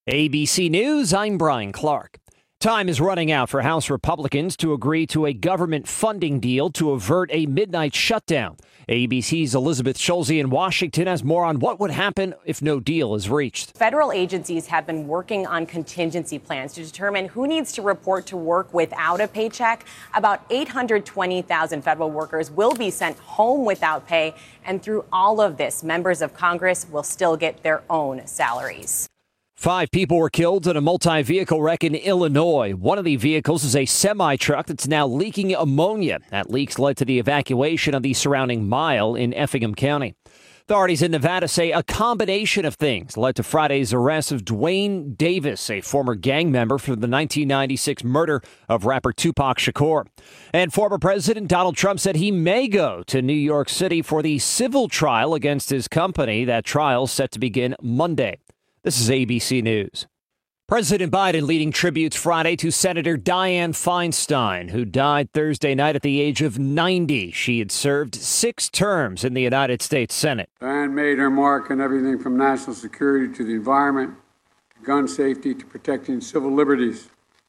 ABC News, I'm Brian Clark. Time is running out for House Republicans to agree to a government funding deal to avert a midnight shutdown. ABC's Elizabeth Schulze in Washington has more on what would happen if no deal is reached. Federal agencies have been working on contingency plans to determine who needs to report to work without a paycheck. About 820,000 federal workers will be sent home without pay. And through all of this, members of Congress will still get their own salaries. 5 people were killed in a multi-vehicle wreck in Illinois. One of the vehicles is a semi-truck that's now leaking ammonia. That leaks led to the evacuation of the surrounding mile in Effingham County. Authorities in Nevada say a combination of things led to Friday's arrest of Dwayne Davis, a former gang member for the 1996 murder of rapper Tupac Shakur. And former President Donald Trump said he may go to New York City for the civil trial against his company. That trial set to begin Monday. This is ABC News. President Biden leading tributes Friday to Senator Dianne Feinstein, who died Thursday night at the age of 90. She had served 6 terms in the United States Senate. Dianne made her mark on everything from national security to the environment, to gun safety, to protecting civil liberties.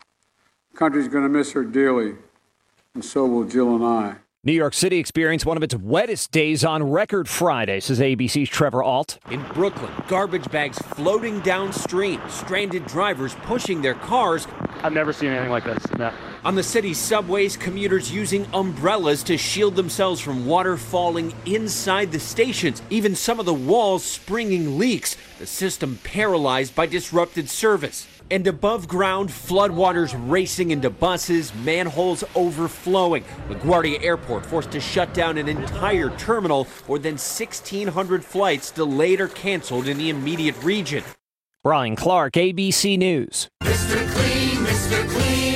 The country's going to miss her dearly, and so will Jill and I. New York City experienced one of its wettest days on record Friday, says ABC's Trevor Ault. In Brooklyn, garbage bags floating downstream, stranded drivers pushing their cars. I've never seen anything like this. No. On the city's subways, commuters using umbrellas to shield themselves from water falling inside the stations. Even some of the walls springing leaks, the system paralyzed by disrupted service. And above ground, floodwaters racing into buses, manholes overflowing. LaGuardia Airport forced to shut down an entire terminal. More than 1,600 flights delayed or canceled in the immediate region. Brian Clark, ABC News. Mr. Clean, Mr.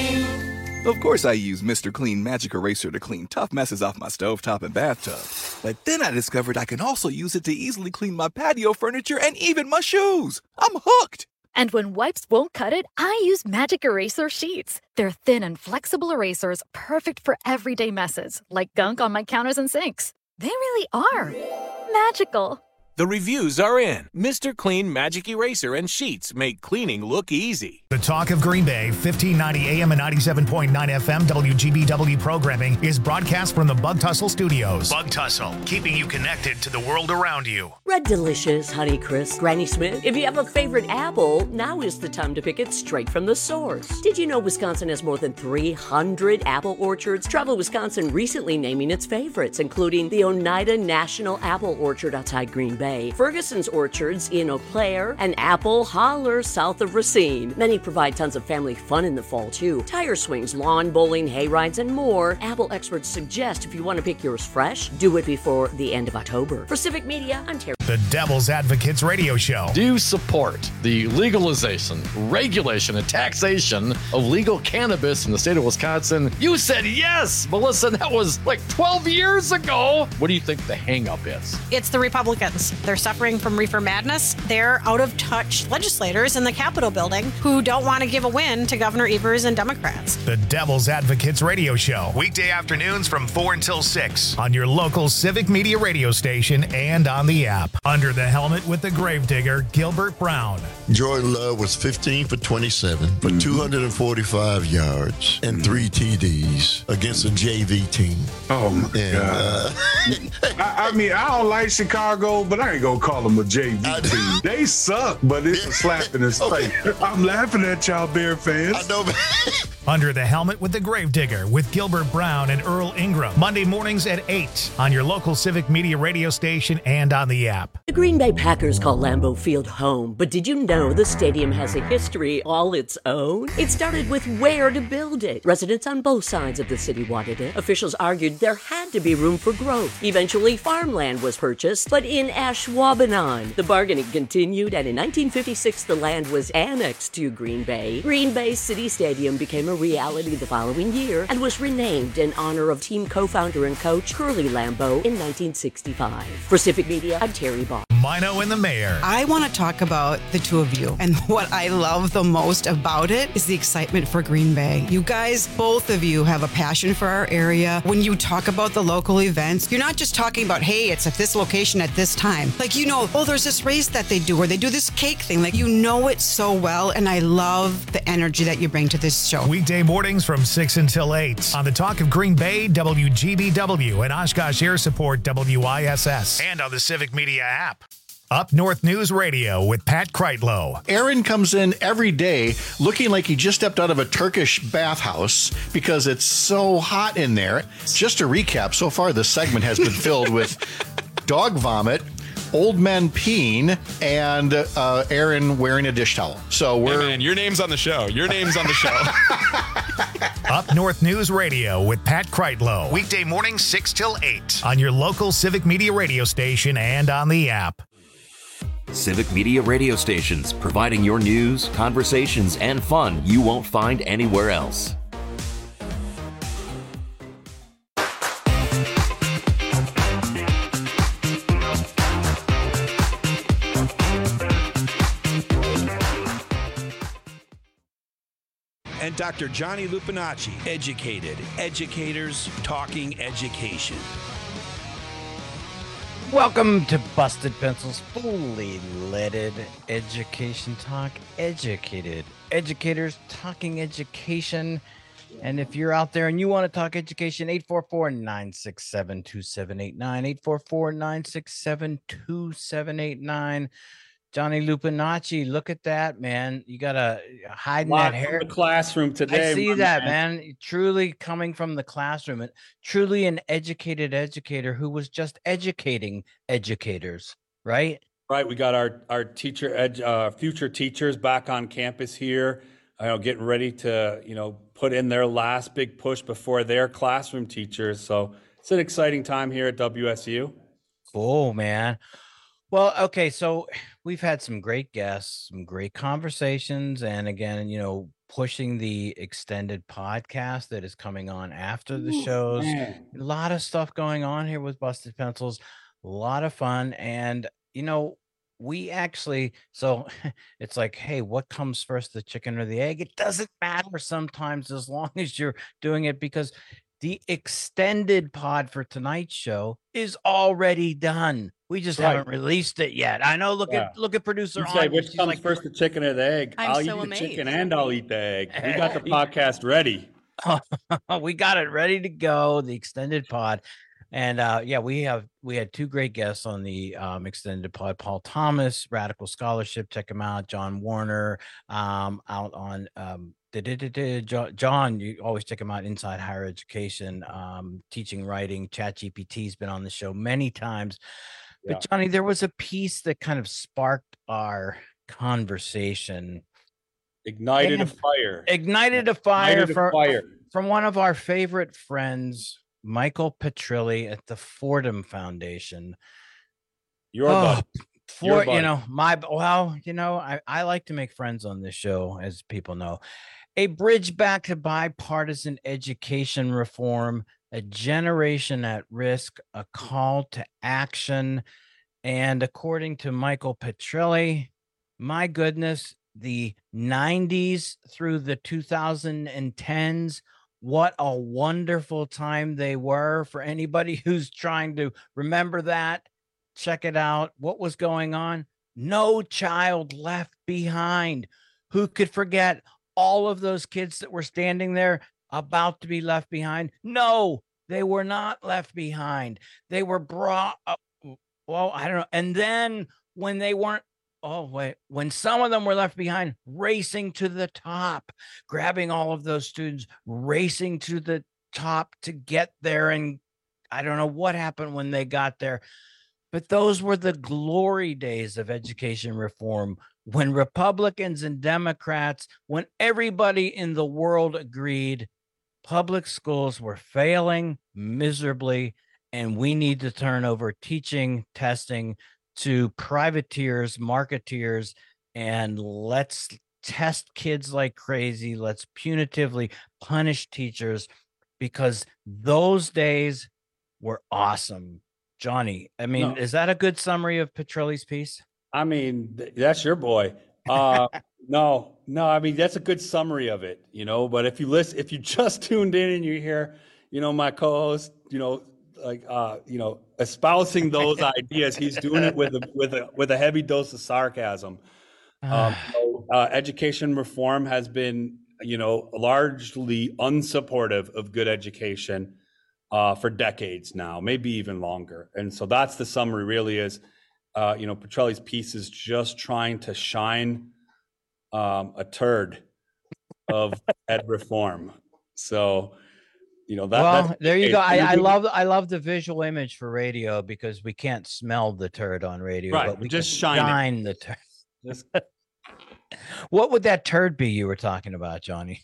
Clean. Of course I use Mr. Clean Magic Eraser to clean tough messes off my stovetop and bathtub. But then I discovered I can also use it to easily clean my patio furniture and even my shoes. I'm hooked. And when wipes won't cut it, I use Magic Eraser Sheets. They're thin and flexible erasers, perfect for everyday messes, like gunk on my counters and sinks. They really are magical. The reviews are in. Mr. Clean Magic Eraser and Sheets make cleaning look easy. The Talk of Green Bay, 1590 AM and 97.9 FM WGBW programming is broadcast from the Bug Tussle Studios. Bug Tussle, keeping you connected to the world around you. Red Delicious, Honey Crisp, Granny Smith. If you have a favorite apple, now is the time to pick it straight from the source. Did you know Wisconsin has more than 300 apple orchards? Travel Wisconsin recently naming its favorites, including the Oneida National Apple Orchard outside Green Bay, Ferguson's Orchards in Eau Claire, and Apple Holler south of Racine. Many provide tons of family fun in the fall, too. Tire swings, lawn bowling, hay rides, and more. Apple experts suggest if you want to pick yours fresh, do it before the end of October. For Civic Media, I'm Terry. The Devil's Advocates Radio Show. Do you support the legalization, regulation, and taxation of legal cannabis in the state of Wisconsin? You said yes, Melissa. That was like 12 years ago. What do you think the hang-up is? It's the Republicans. They're suffering from reefer madness. They're out-of-touch legislators in the Capitol building who don't want to give a win to Governor Evers and Democrats. The Devil's Advocates Radio Show. Weekday afternoons from 4 until 6 on your local Civic Media radio station and on the app. Under the helmet with the gravedigger, Gilbert Brown. Jordan Love was 15 for 27 for 245 yards and 3 TDs against a JV team. Oh, my God. I mean, I don't like Chicago, but I ain't going to call them a JV team. They suck, but it's a slap in his face. I'm laughing at y'all Bear fans. I know, man. Under the helmet with the gravedigger with Gilbert Brown and Earl Ingram. Monday mornings at 8 on your local Civic Media radio station and on the app. The Green Bay Packers call Lambeau Field home, but did you know the stadium has a history all its own? It started with where to build it. Residents on both sides of the city wanted it. Officials argued there had to be room for growth. Eventually, farmland was purchased, but in Ashwaubenon. The bargaining continued, and in 1956, the land was annexed to Green Bay. Green Bay City Stadium became a reality the following year and was renamed in honor of team co-founder and coach Curly Lambeau in 1965. For Civic Media, I'm Terry Barr. Mino and the Mayor. I want to talk about the two of you. And what I love the most about it is the excitement for Green Bay. You guys, both of you have a passion for our area. When you talk about the local events, you're not just talking about, hey, it's at this location at this time. Like, oh, there's this race that they do, or they do this cake thing. Like, you know it so well. And I love the energy that you bring to this show. Weekday mornings from 6 until 8 on the Talk of Green Bay, WGBW, and Oshkosh Air Support, WISS, and on the Civic Media app. Up North News Radio with Pat Kreitlow. Aaron comes in every day looking like he just stepped out of a Turkish bathhouse because it's so hot in there. Just to recap, so far this segment has been filled with dog vomit, old men peeing, and Aaron wearing a dish towel. So we're... Hey man, your name's on the show. Your name's on the show. Up North News Radio with Pat Kreitlow. Weekday mornings 6 till 8 on your local Civic Media radio station and on the app. Civic Media radio stations, providing your news, conversations, and fun you won't find anywhere else. And Dr. Johnny Lupinacci, educated, educators talking education. Welcome to Busted Pencils, fully leaded education talk, educated educators talking education. And if you're out there and you want to talk education, 844-967-2789, 844-967-2789. Johnny Lupinacci, look at that, man. You got to hide in that hair. The classroom today. I see that, man. Truly coming from the classroom, and truly an educated educator who was just educating educators, right? Right. We got our teacher, future teachers back on campus here, getting ready to, put in their last big push before their classroom teachers. So it's an exciting time here at WSU. Cool, man. Well, okay, so we've had some great guests, some great conversations, and again, pushing the extended podcast that is coming on after the shows. Man. A lot of stuff going on here with Busted Pencils, a lot of fun, and we actually, so it's like, hey, what comes first, the chicken or the egg? It doesn't matter sometimes as long as you're doing it, because the extended pod for tonight's show is already done. We just haven't released it yet. I know. Look at producer. You say, which comes first, the chicken or the egg? I'll eat the chicken and I'll eat the egg. We got the podcast ready. We got it ready to go. The extended pod, and we had two great guests on the extended pod. Paul Thomas, Radical Scholarship. Check him out. John Warner, out on John, you always check him out. Inside Higher Education, teaching, writing. ChatGPT's been on the show many times. But Johnny, there was a piece that kind of sparked our conversation. Ignited a fire from one of our favorite friends, Michael Petrilli at the Fordham Foundation. Your buddy. I like to make friends on this show, as people know. A bridge back to bipartisan education reform, a generation at risk, a call to action. And according to Michael Petrilli, my goodness, the 90s through the 2010s, what a wonderful time they were. For anybody who's trying to remember that, check it out. What was going on? No Child Left Behind. Who could forget all of those kids that were standing there about to be left behind? No, they were not left behind. They were brought up. Well, I don't know. And then when they weren't, when some of them were left behind, racing to the top, grabbing all of those students, racing to the top to get there. And I don't know what happened when they got there. But those were the glory days of education reform, when Republicans and Democrats, when everybody in the world agreed public schools were failing miserably, and we need to turn over teaching, testing to privateers, marketeers, and let's test kids like crazy. Let's punitively punish teachers, because those days were awesome. Johnny, I mean, is that a good summary of Petrilli's piece? I mean, that's your boy. No, I mean, that's a good summary of it, but if you just tuned in and you hear, my co-host, espousing those ideas, he's doing it with a heavy dose of sarcasm. Education reform has been, largely unsupportive of good education for decades now, maybe even longer. And so that's the summary really is, Petrilli's piece is just trying to shine a turd of ed reform. So, there you go. I love the visual image for radio because we can't smell the turd on radio, right? But we just can shine the turd. What would that turd be you were talking about, Johnny?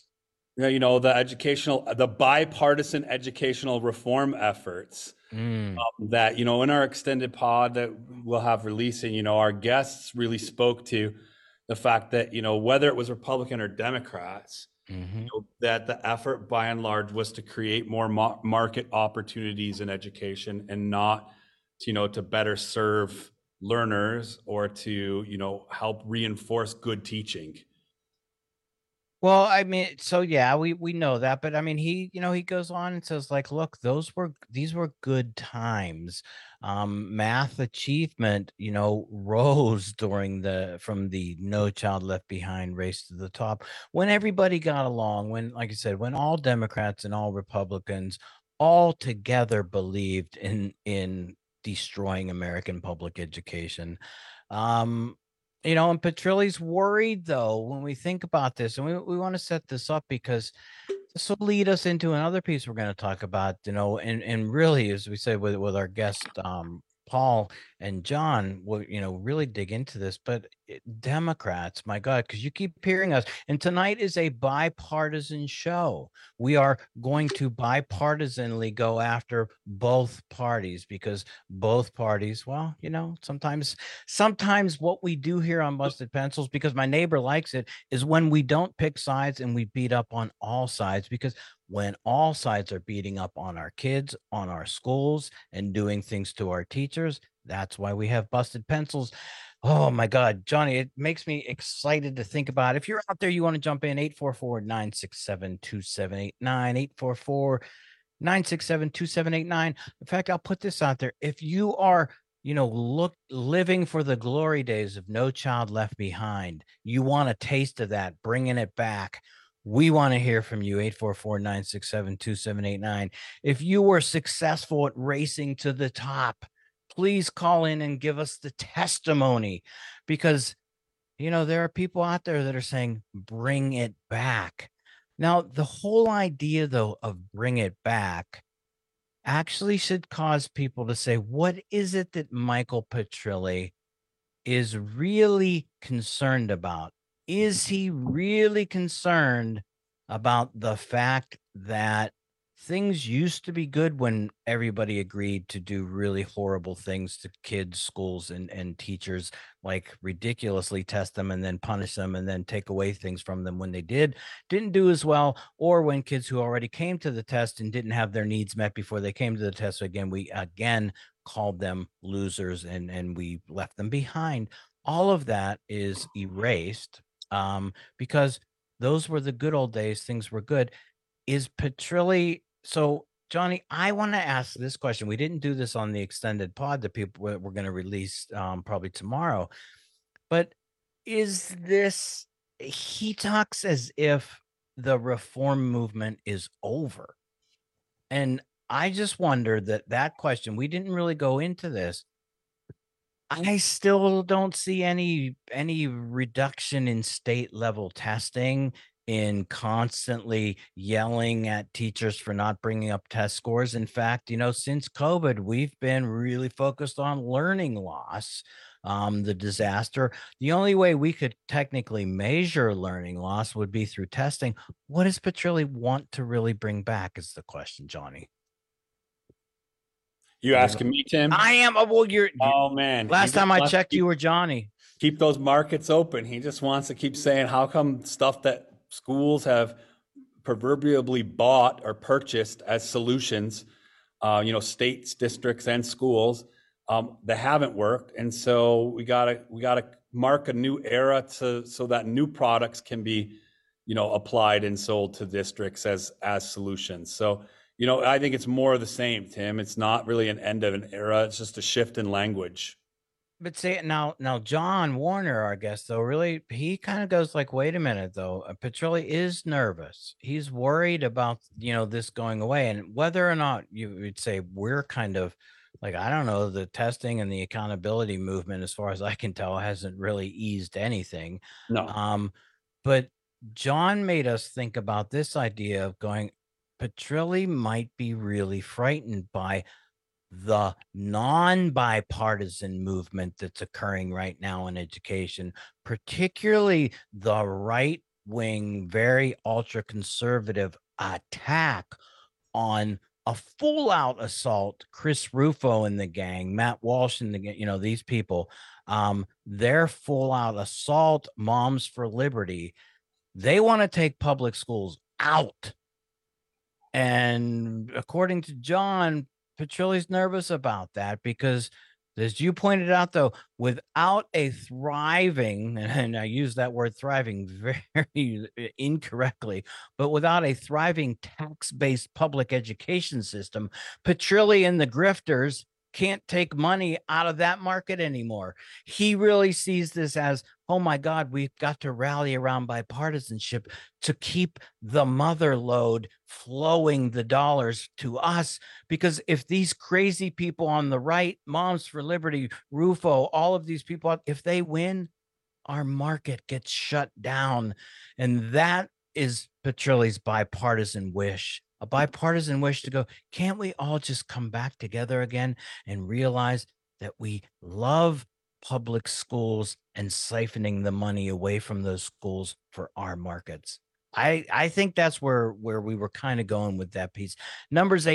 The bipartisan educational reform efforts that, in our extended pod that we'll have releasing, our guests really spoke to the fact that, whether it was Republican or Democrats, that the effort by and large was to create more market opportunities in education and not, to better serve learners or to, help reinforce good teaching. Well, I mean, so yeah, we know that, but I mean, he goes on and says like, look, these were good times. Math achievement, rose from the No Child Left Behind race to the top when everybody got along, when, like I said, when all Democrats and all Republicans all together believed in destroying American public education. And Petrilli's worried, though, when we think about this, and we want to set this up because this will lead us into another piece we're going to talk about, and really, as we said with our guest, Paul and John, will, really dig into this. But Democrats, my God, because you keep hearing us. And tonight is a bipartisan show. We are going to bipartisanly go after both parties because both parties, well, sometimes what we do here on Busted Pencils, because my neighbor likes it, is when we don't pick sides and we beat up on all sides, because when all sides are beating up on our kids, on our schools, and doing things to our teachers, that's why we have Busted Pencils. Oh my God, Johnny, it makes me excited to think about. If you're out there, you want to jump in, 844-967-2789, 844-967-2789. In fact, I'll put this out there. If you are, living for the glory days of No Child Left Behind, you want a taste of that, bringing it back, we want to hear from you, 844-967-2789. If you were successful at racing to the top, please call in and give us the testimony, because, there are people out there that are saying, bring it back. Now, the whole idea, though, of bring it back actually should cause people to say, what is it that Michael Petrilli is really concerned about? Is he really concerned about the fact that things used to be good when everybody agreed to do really horrible things to kids, schools, and teachers, like ridiculously test them and then punish them and then take away things from them when they didn't do as well, or when kids who already came to the test and didn't have their needs met before they came to the test, we called them losers and we left them behind. All of that is erased because those were the good old days. Things were good. Is Petrilli? So, Johnny, I want to ask this question. We didn't do this on the extended pod that we're going to release probably tomorrow. But is this, he talks as if the reform movement is over. And I just wonder that question, we didn't really go into this. I still don't see any reduction in state level testing, in constantly yelling at teachers for not bringing up test scores. In fact, since COVID, we've been really focused on learning loss, the disaster. The only way we could technically measure learning loss would be through testing. What does Petrilli want to really bring back is the question, Johnny. You asking me, Tim? I am. Well, you're oh man. Last time I checked, you were Johnny. Keep those markets open. He just wants to keep saying, how come stuff that schools have proverbially bought or purchased as solutions states, districts, and schools that haven't worked. And so we gotta mark a new era so that new products can be, applied and sold to districts as solutions. So, I think it's more of the same, Tim. It's not really an end of an era. It's just a shift in language. But say now, John Warner, our guest, though, really, he kind of goes like, wait a minute, though. Petrilli is nervous. He's worried about, this going away. And whether or not you would say we're kind of like, I don't know, the testing and the accountability movement, as far as I can tell, hasn't really eased anything. No. But John made us think about this idea of going, Petrilli might be really frightened by the non-bipartisan movement that's occurring right now in education, particularly the right-wing, very ultra-conservative attack on a full-out assault. Chris Rufo and the gang, Matt Walsh and the gang, these people, their full-out assault, Moms for Liberty, they want to take public schools out. And according to John, Petrilli's nervous about that because, as you pointed out, though, without a thriving, and I use that word thriving very incorrectly, but without a thriving tax-based public education system, Petrilli and the grifters can't take money out of that market anymore. He really sees this as, oh my God, we've got to rally around bipartisanship to keep the mother lode flowing the dollars to us. Because if these crazy people on the right, Moms for Liberty, Rufo, all of these people, if they win, our market gets shut down. And that is Petrilli's bipartisan wish. A bipartisan wish to go, can't we all just come back together again and realize that we love public schools and siphoning the money away from those schools for our markets? I think that's where we were kind of going with that piece. Numbers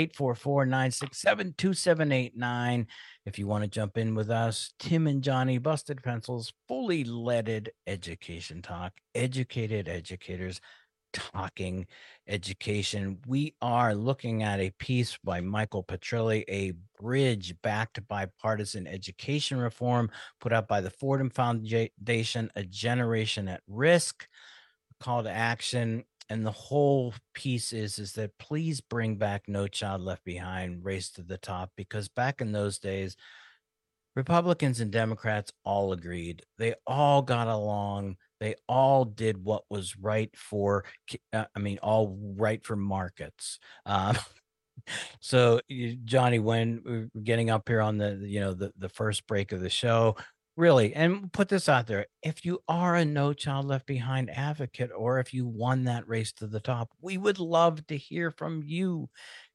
844-967-2789. If you want to jump in with us, Tim and Johnny, Busted Pencils, fully leaded education talk, educated educators talking education. We are looking at a piece by Michael Petrilli, A Bridge Back to Bipartisan Education Reform, put out by the Fordham Foundation, A Generation at Risk, call to action. And the whole piece is that please bring back No Child Left Behind, Race to the Top, because back in those days, Republicans and Democrats all agreed. They all got along. They all did what was right for, all right for markets. So, Johnny, when we're getting up here on the first break of the show, really, and put this out there, if you are a No Child Left Behind advocate, or if you won that race to the top, we would love to hear from you.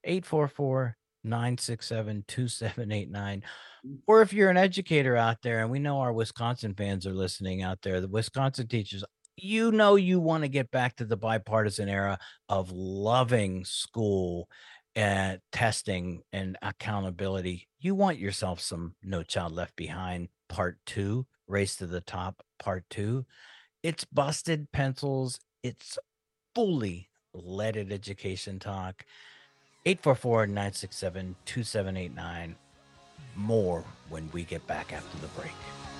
844-967-2789. Or if you're an educator out there, and we know our Wisconsin fans are listening out there, the Wisconsin teachers, you want to get back to the bipartisan era of loving school and testing and accountability. You want yourself some No Child Left Behind Part 2, Race to the Top Part 2. It's Busted Pencils. It's fully leaded education talk. 844-967-2789. More when we get back after the break.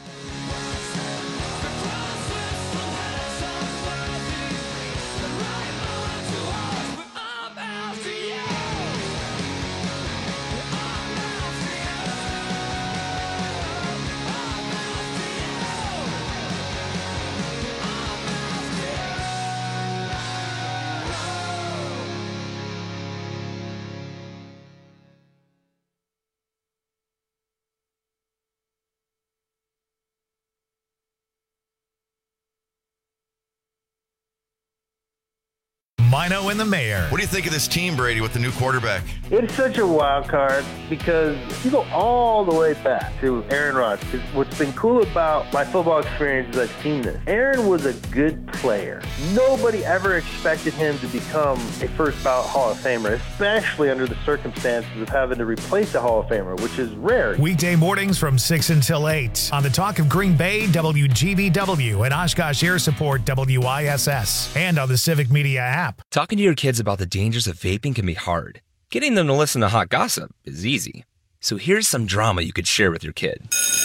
Mino and the Mayor. What do you think of this team, Brady, with the new quarterback? It's such a wild card because you go all the way back to Aaron Rodgers. What's been cool about my football experience is I've seen this. Aaron was a good player. Nobody ever expected him to become a first ballot Hall of Famer, especially under the circumstances of having to replace a Hall of Famer, which is rare. Weekday mornings from 6 until 8 on the Talk of Green Bay, WGBW, and Oshkosh Air Support, WISS, and on the Civic Media app. Talking to your kids about the dangers of vaping can be hard. Getting them to listen to hot gossip is easy. So here's some drama you could share with your kid.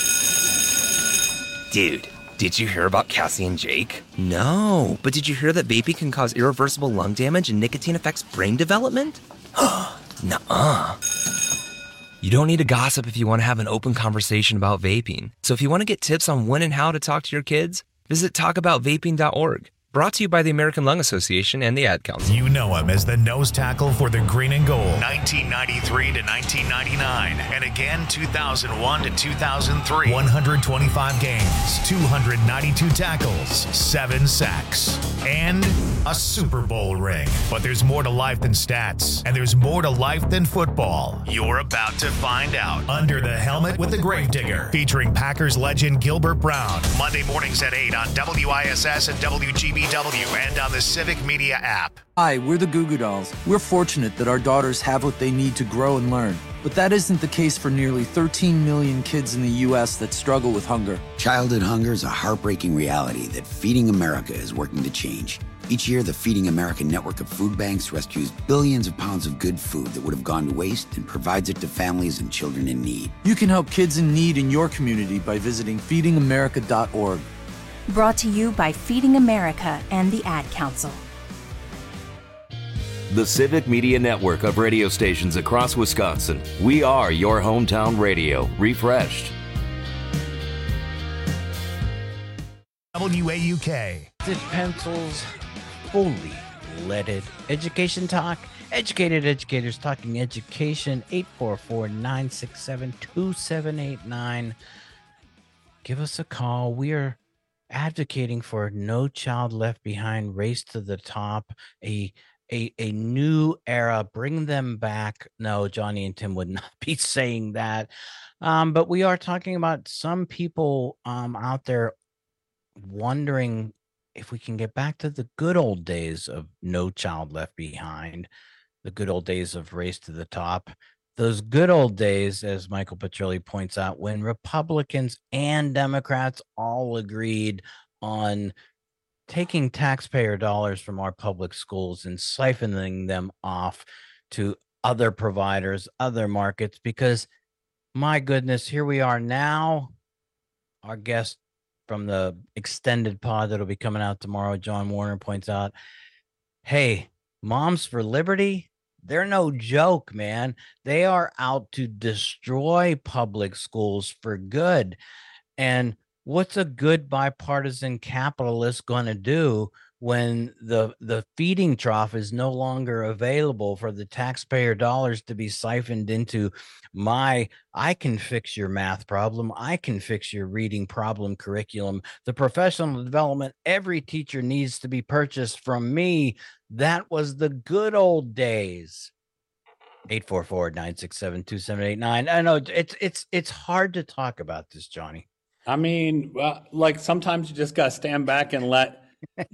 Dude, did you hear about Cassie and Jake? No, but did you hear that vaping can cause irreversible lung damage and nicotine affects brain development? Nuh-uh. You don't need to gossip if you want to have an open conversation about vaping. So if you want to get tips on when and how to talk to your kids, visit talkaboutvaping.org. Brought to you by the American Lung Association and the Ad Council. You know him as the nose tackle for the Green and Gold, 1993 to 1999, and again 2001 to 2003. 125 games, 292 tackles, 7 sacks, and a Super Bowl ring. But there's more to life than stats, and there's more to life than football. You're about to find out. Under the Helmet with the Gravedigger, featuring Packers legend Gilbert Brown. Monday mornings at 8 on WISS and WGBW and on the Civic Media app. Hi, we're the Goo Goo Dolls. We're fortunate that our daughters have what they need to grow and learn. But that isn't the case for nearly 13 million kids in the U.S. that struggle with hunger. Childhood hunger is a heartbreaking reality that Feeding America is working to change. Each year, the Feeding America network of food banks rescues billions of pounds of good food that would have gone to waste and provides it to families and children in need. You can help kids in need in your community by visiting feedingamerica.org. Brought to you by Feeding America and the Ad Council. The Civic Media Network of radio stations across Wisconsin. We are your hometown radio, refreshed. WAUK. Pencils, fully leaded education talk. Educated educators talking education. 844-967-2789. Give us a call. We are advocating for No Child Left Behind, Race to the Top, a new era, bring them back. No, Johnny and Tim would not be saying that. But we are talking about some people out there wondering if we can get back to the good old days of No Child Left Behind, the good old days of Race to the Top. Those good old days, as Michael Petrelli points out, when Republicans and Democrats all agreed on taking taxpayer dollars from our public schools and siphoning them off to other providers, other markets, because my goodness, here we are now. Our guest from the extended pod that'll be coming out tomorrow, John Warner, points out, hey, Moms for Liberty, they're no joke, man. They are out to destroy public schools for good. And what's a good bipartisan capitalist going to do when the feeding trough is no longer available for the taxpayer dollars to be siphoned into I can fix your math problem, I can fix your reading problem curriculum, the professional development every teacher needs to be purchased from me. That was the good old days. 844-967-2789. I know it's hard to talk about this, Johnny. I mean, like sometimes you just got to stand back and let,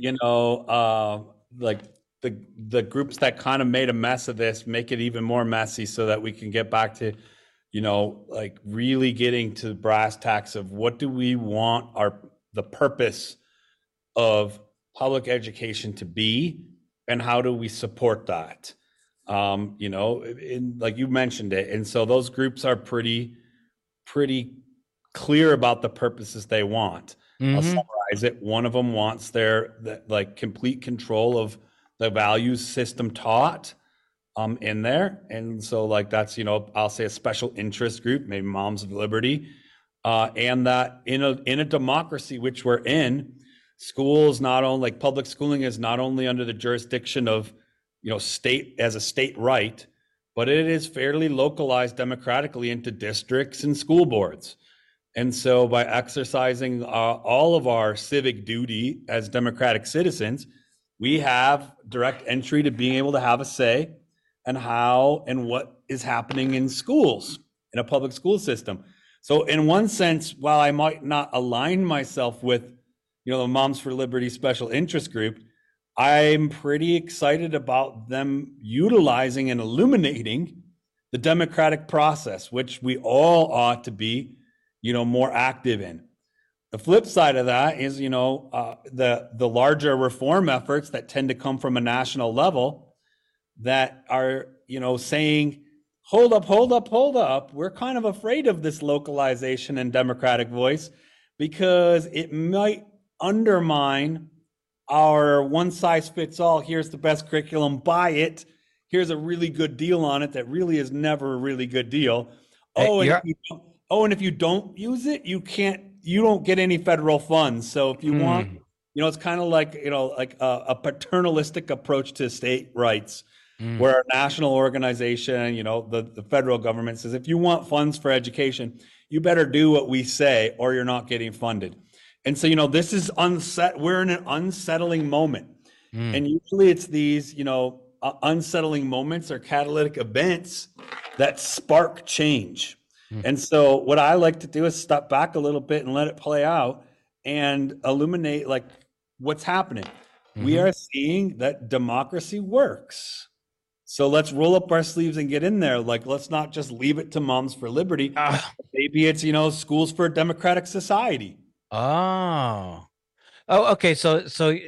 like the groups that kind of made a mess of this make it even more messy so that we can get back to, like really getting to brass tacks of what do we want the purpose of public education to be and how do we support that? Like you mentioned it. And so those groups are pretty clear about the purposes they want. I'll summarize it. One of them wants their complete control of the values system taught in there. And so that's, I'll say a special interest group, maybe Moms of Liberty. And that in a democracy, which we're in, schools not only public schooling is not only under the jurisdiction of, state as a state right, but it is fairly localized democratically into districts and school boards. And so by exercising all of our civic duty as democratic citizens, we have direct entry to being able to have a say in how and what is happening in schools, in a public school system. So in one sense, while I might not align myself with, the Moms for Liberty special interest group, I'm pretty excited about them utilizing and illuminating the democratic process, which we all ought to be more active in. The flip side of that is, the larger reform efforts that tend to come from a national level, that are, saying, hold up. We're kind of afraid of this localization and democratic voice because it might undermine our one size fits all. Here's the best curriculum, buy it. Here's a really good deal on it that really is never a really good deal. And if you don't use it, you don't get any federal funds. So if you want, it's kind of like, a paternalistic approach to state rights, where a national organization, the federal government says, if you want funds for education, you better do what we say or you're not getting funded. And so, this is we're in an unsettling moment. And usually it's these, unsettling moments or catalytic events that spark change. And so what I like to do is step back a little bit and let it play out and illuminate what's happening. We are seeing that democracy works. So let's roll up our sleeves and get in there. Let's not just leave it to Moms for Liberty. Maybe it's, Schools for a Democratic Society. Oh, okay. So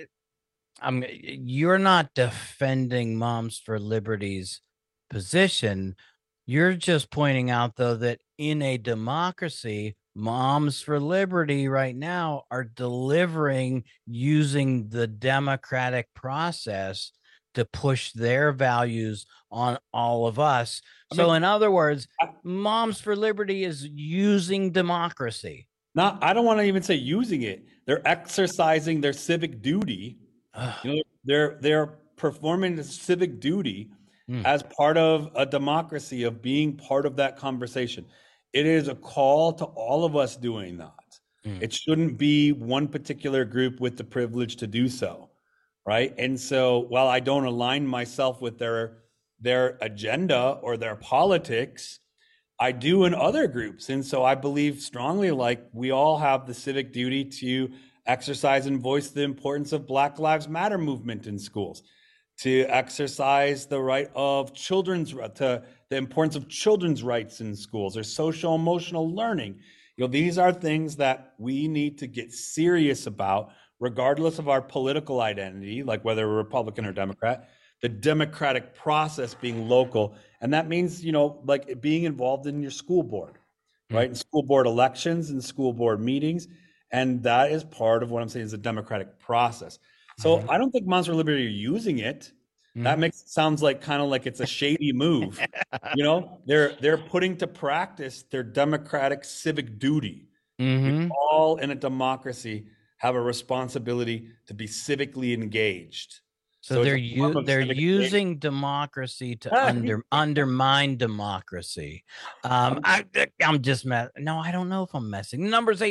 you're not defending Moms for Liberty's position. You're just pointing out, though, that in a democracy, Moms for Liberty right now are delivering using the democratic process to push their values on all of us. In other words, Moms for Liberty is using democracy. I don't want to even say using it. They're exercising their civic duty. They're performing the civic duty as part of a democracy, of being part of that conversation. It is a call to all of us doing that. It shouldn't be one particular group with the privilege to do so, right? And so while I don't align myself with their agenda or their politics, I do in other groups. And so I believe strongly, we all have the civic duty to exercise and voice the importance of Black Lives Matter movement in schools, to exercise the right of the importance of children's rights in schools, or social emotional learning. These are things that we need to get serious about, regardless of our political identity, like whether we're Republican or Democrat. The democratic process being local. And that means, being involved in your school board, right? In school board elections and school board meetings. And that is part of what I'm saying is a democratic process. So I don't think Moms for Liberty are using it. That makes it sounds kind of like it's a shady move. They're putting to practice their democratic civic duty. We all in a democracy have a responsibility to be civically engaged. So they're using democracy to undermine democracy. I'm just no, I don't know if I'm messing. The number's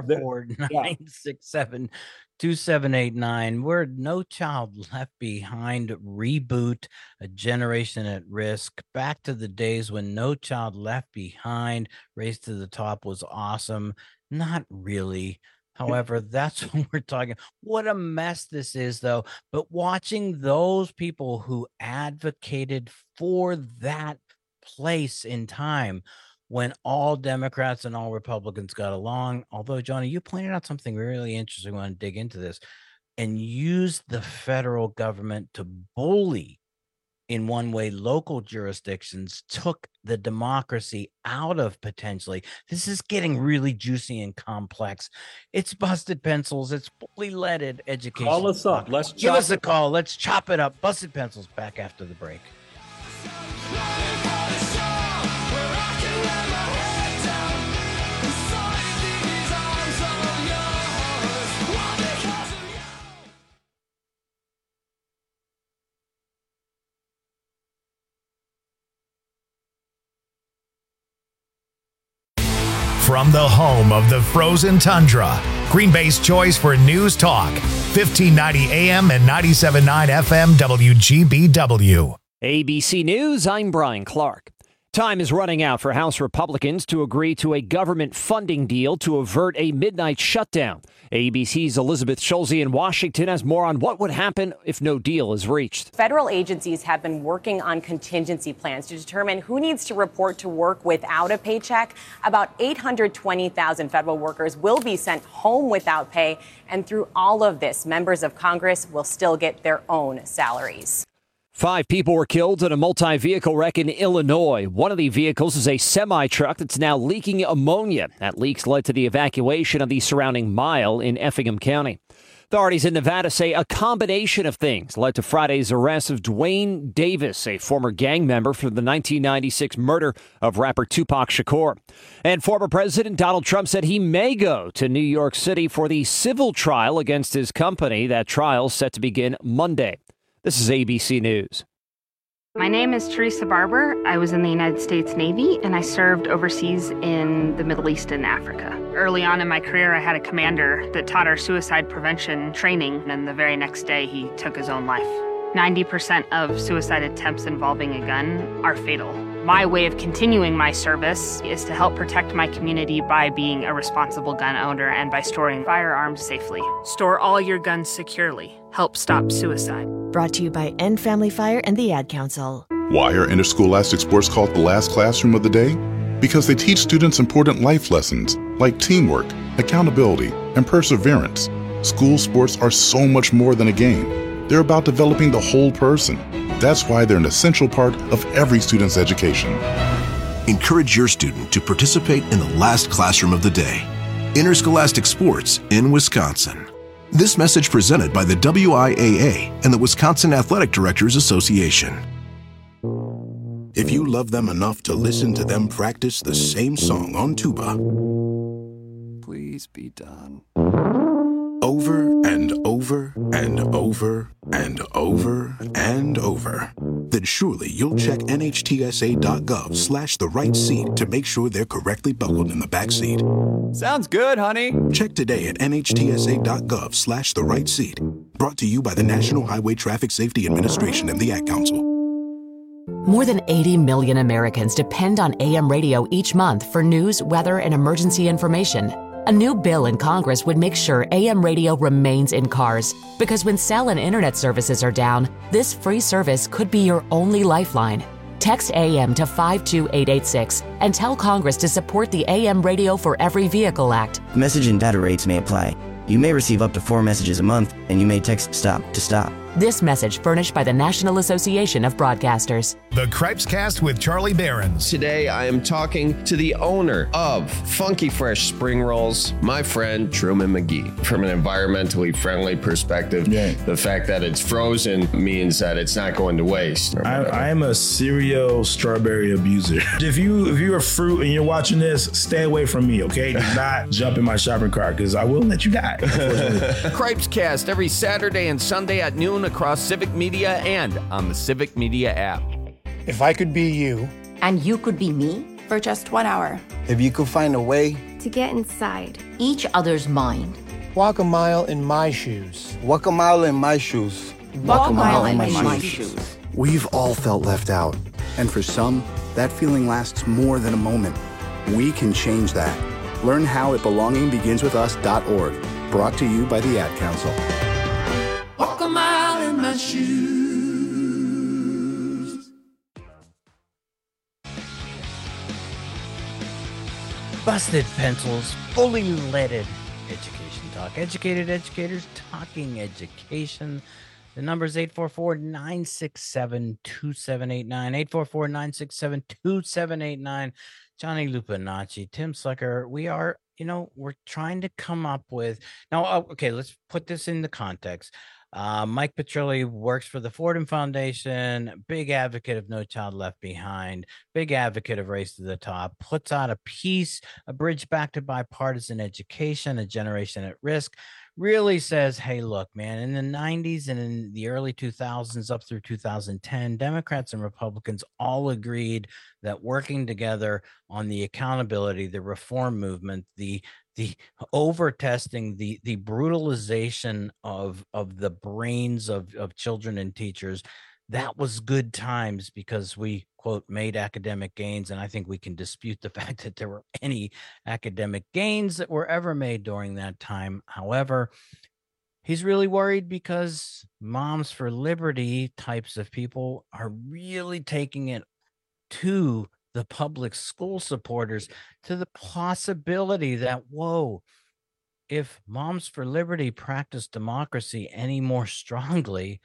844-967-2789. We're No Child Left Behind reboot, a generation at risk. Back to the days when No Child Left Behind, Race to the Top was awesome. Not really. However, that's what we're talking. What a mess this is, though. But watching those people who advocated for that place in time when all Democrats and all Republicans got along, although, Johnny, you pointed out something really interesting. I want to dig into this, and use the federal government to bully, in one way, local jurisdictions, took the democracy out of potentially. This is getting really juicy and complex. It's Busted Pencils. It's fully leaded education. Call us up. Give us a call. Let's chop it up. Busted Pencils back after the break. From the home of the frozen tundra, Green Bay's choice for news talk, 1590 AM and 97.9 FM WGBW. ABC News, I'm Brian Clark. Time is running out for House Republicans to agree to a government funding deal to avert a midnight shutdown. ABC's Elizabeth Schulze in Washington has more on what would happen if no deal is reached. Federal agencies have been working on contingency plans to determine who needs to report to work without a paycheck. About 820,000 federal workers will be sent home without pay. And through all of this, members of Congress will still get their own salaries. 5 people were killed in a multi-vehicle wreck in Illinois. One of the vehicles is a semi-truck that's now leaking ammonia. That leaks led to the evacuation of the surrounding mile in Effingham County. Authorities in Nevada say a combination of things led to Friday's arrest of Dwayne Davis, a former gang member for the 1996 murder of rapper Tupac Shakur. And former President Donald Trump said he may go to New York City for the civil trial against his company. That trial is set to begin Monday. This is ABC News. My name is Teresa Barber. I was in the United States Navy, and I served overseas in the Middle East and Africa. Early on in my career, I had a commander that taught our suicide prevention training, and the very next day, he took his own life. 90% of suicide attempts involving a gun are fatal. My way of continuing my service is to help protect my community by being a responsible gun owner and by storing firearms safely. Store all your guns securely. Help stop suicide. Brought to you by End Family Fire and the Ad Council. Why are interscholastic sports called the last classroom of the day? Because they teach students important life lessons like teamwork, accountability, and perseverance. School sports are so much more than a game. They're about developing the whole person. That's why they're an essential part of every student's education. Encourage your student to participate in the last classroom of the day. Interscholastic sports in Wisconsin. This message presented by the WIAA and the Wisconsin Athletic Directors Association. If you love them enough to listen to them practice the same song on tuba, please be done. Over and over and over and over and over, then surely you'll check NHTSA.gov/the right seat to make sure they're correctly buckled in the back seat. Sounds good, honey. Check today at NHTSA.gov/the right seat. Brought to you by the National Highway Traffic Safety Administration and the Ad Council. More than 80 million Americans depend on AM radio each month for news, weather, and emergency information. A new bill in Congress would make sure AM radio remains in cars, because when cell and internet services are down, this free service could be your only lifeline. Text AM to 52886 and tell Congress to support the AM Radio for Every Vehicle Act. Message and data rates may apply. You may receive up to 4 messages a month, and you may text STOP to stop. This message furnished by the National Association of Broadcasters. The Cripescast with Charlie Behrens. Today, I am talking to the owner of Funky Fresh Spring Rolls, my friend Truman McGee. From an environmentally friendly perspective, the fact that it's frozen means that it's not going to waste. I am a serial strawberry abuser. If you're a fruit and you're watching this, stay away from me, okay? Do not jump in my shopping cart, because I will let you die. Cripescast every Saturday and Sunday at noon across Civic Media and on the Civic Media app. If I could be you. And you could be me for just 1 hour. If you could find a way to get inside each other's mind. Walk a mile in my shoes. Walk a mile in my shoes. Walk a mile in my shoes. We've all felt left out. And for some, that feeling lasts more than a moment. We can change that. Learn how at belongingbeginswithus.org. Brought to you by the Ad Council. Walk a mile in my shoes. Busted pencils, fully leaded education talk. Educated educators talking education. The number is 844-967-2789. 844-967-2789. Johnny Lupinacci, Tim Slicker. We're trying to come up with now. Okay, let's put this into context. Mike Petrilli works for the Fordham Foundation, big advocate of No Child Left Behind, big advocate of Race to the Top, puts out a piece, A Bridge Back to Bipartisan Education, A Generation at Risk, really says, hey, look, man, in the 90s and in the early 2000s up through 2010, Democrats and Republicans all agreed that working together on the accountability, the reform movement, the over-testing, the brutalization of the brains of children and teachers, that was good times because we, quote, made academic gains. And I think we can dispute the fact that there were any academic gains that were ever made during that time. However, he's really worried because Moms for Liberty types of people are really taking it to the public school supporters, to the possibility that, whoa, if Moms for Liberty practice democracy any more strongly,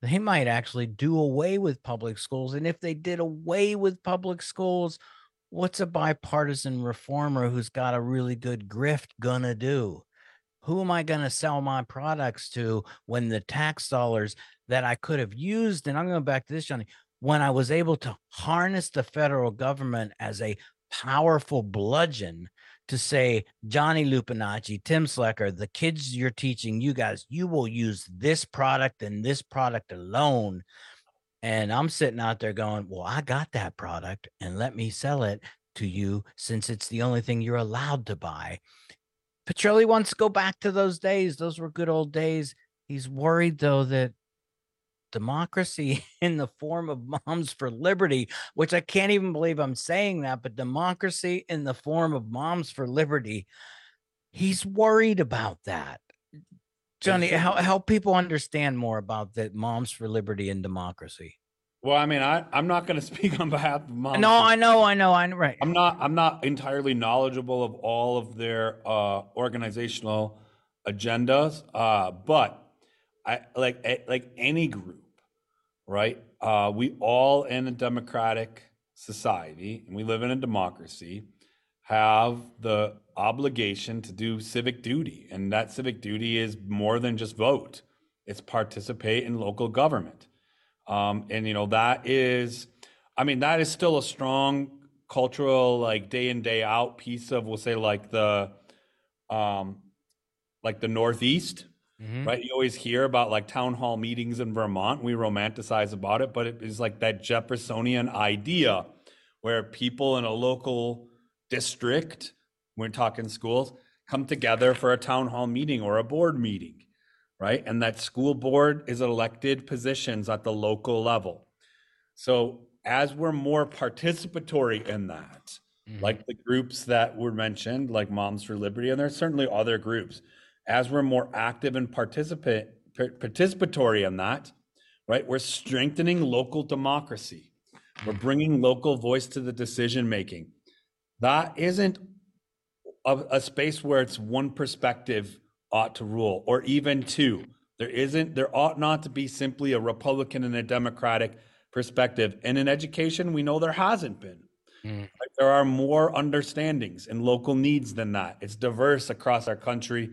they might actually do away with public schools. And if they did away with public schools, what's a bipartisan reformer who's got a really good grift gonna do? Who am I going to sell my products to when the tax dollars that I could have used, and I'm going back to this, Johnny, when I was able to harness the federal government as a powerful bludgeon to say, Johnny Lupinacci, Tim Slecker, the kids you're teaching, you guys, you will use this product and this product alone. And I'm sitting out there going, well, I got that product and let me sell it to you since it's the only thing you're allowed to buy. Petrilli wants to go back to those days. Those were good old days. He's worried, though, that democracy in the form of Moms for Liberty, which I can't even believe I'm saying that, but democracy in the form of Moms for Liberty, he's worried about that. Johnny, help people understand more about that Moms for Liberty and democracy. Well, I mean, I'm not going to speak on behalf of Moms. No, I know, right. I'm not entirely knowledgeable of all of their organizational agendas, but I like any group, right? We all in a democratic society, and we live in a democracy, have the obligation to do civic duty, and that civic duty is more than just vote. It's participate in local government. And you know, that is still a strong cultural, like day in, day out piece of, we'll say like the Northeast, right? You always hear about like town hall meetings in Vermont. We romanticize about it, but it is like that Jeffersonian idea where people in a local district, we're talking schools, come together for a town hall meeting or a board meeting. Right? And that school board is elected positions at the local level. So as we're more participatory in that, like the groups that were mentioned, like Moms for Liberty, and there's certainly other groups, as we're more active and participatory in that, right? We're strengthening local democracy. We're bringing local voice to the decision making. That isn't a space where it's one perspective ought to rule, or even two. There ought not to be simply a Republican and a Democratic perspective. And in education, we know there hasn't been. Like, there are more understandings and local needs than that. It's diverse across our country,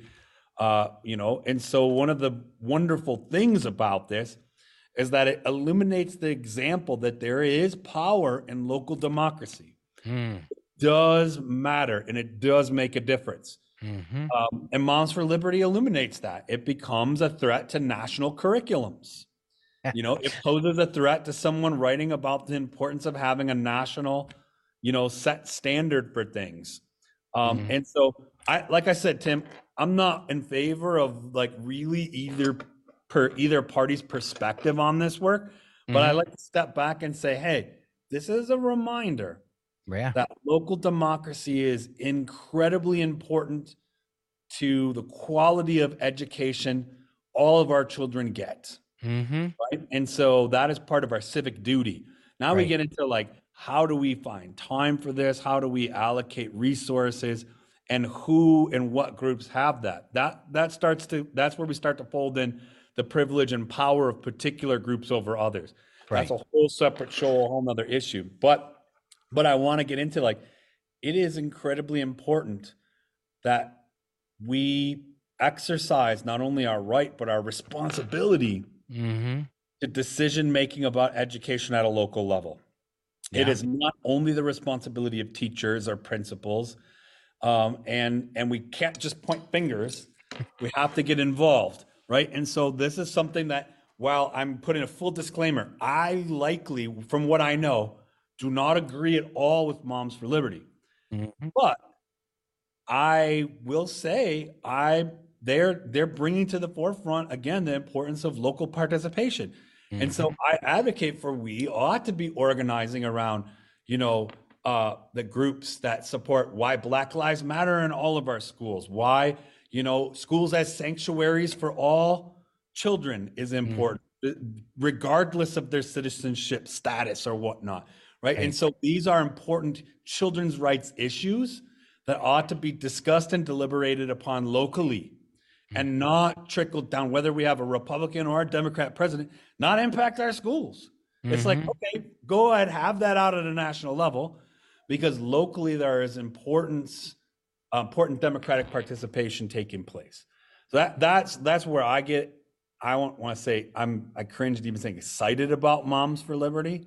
and so one of the wonderful things about this is that it illuminates the example that there is power in local democracy. It does matter, and it does make a difference. And Moms for Liberty illuminates that. It becomes a threat to national curriculums. It poses a threat to someone writing about the importance of having a national, set standard for things. And so, like I said, Tim, I'm not in favor of like really either party's perspective on this work, but I like to step back and say, hey, this is a reminder that local democracy is incredibly important to the quality of education all of our children get. Right? And so that is part of our civic duty. Now we get into like, how do we find time for this? How do we allocate resources, and who and what groups have that? That's where we start to fold in the privilege and power of particular groups over others. That's a whole separate show, a whole nother issue. But I want to get into like, it is incredibly important that we exercise not only our right, but our responsibility to decision-making about education at a local level. It is not only the responsibility of teachers or principals, and we can't just point fingers. We have to get involved, right? And so this is something that, while I'm putting a full disclaimer, I likely, from what I know, do not agree at all with Moms for Liberty. But I will say they're bringing to the forefront, again, the importance of local participation. And so I advocate for, we ought to be organizing around, the groups that support why Black Lives Matter in all of our schools, why, schools as sanctuaries for all children is important, regardless of their citizenship status or whatnot. Right. And so these are important children's rights issues that ought to be discussed and deliberated upon locally. and not trickle down, whether we have a Republican or a Democrat president, not impact our schools. It's like, okay, go ahead, have that out at a national level, because locally there is important democratic participation taking place. So that's where I want to say I cringe to even saying excited about Moms for Liberty.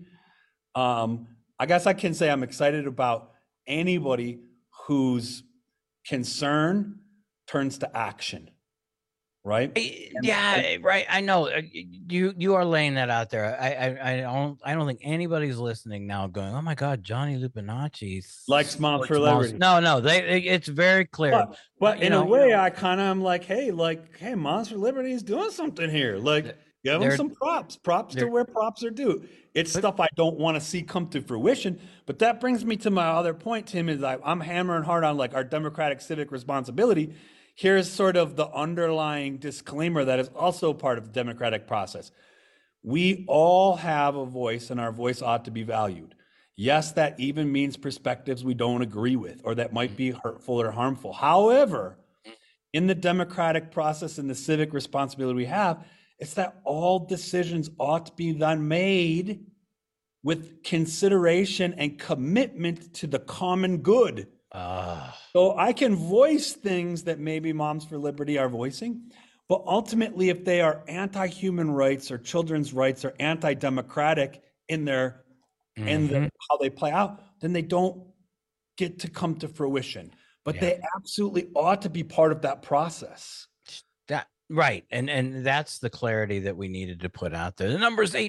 I guess I can say I'm excited about anybody whose concern turns to action. Right? Yeah, right. I know you are laying that out there. I don't think anybody's listening now going, oh my God, Johnny Lupinacci likes Moms for Liberty. No, it's very clear. But in a way, I kind of am like, hey, Moms for Liberty is doing something here. Like, give them some props to where props are due. It's stuff I don't want to see come to fruition. But that brings me to my other point, Tim, is I'm hammering hard on like our democratic civic responsibility. Here's sort of the underlying disclaimer that is also part of the democratic process. We all have a voice, and our voice ought to be valued. Yes, that even means perspectives we don't agree with or that might be hurtful or harmful. However, in the democratic process and the civic responsibility we have, it's that all decisions ought to be then made with consideration and commitment to the common good. So I can voice things that maybe Moms for Liberty are voicing, but ultimately if they are anti-human rights or children's rights or anti-democratic in their how they play out, then they don't get to come to fruition. But they absolutely ought to be part of that process. Right. And that's the clarity that we needed to put out there. The number is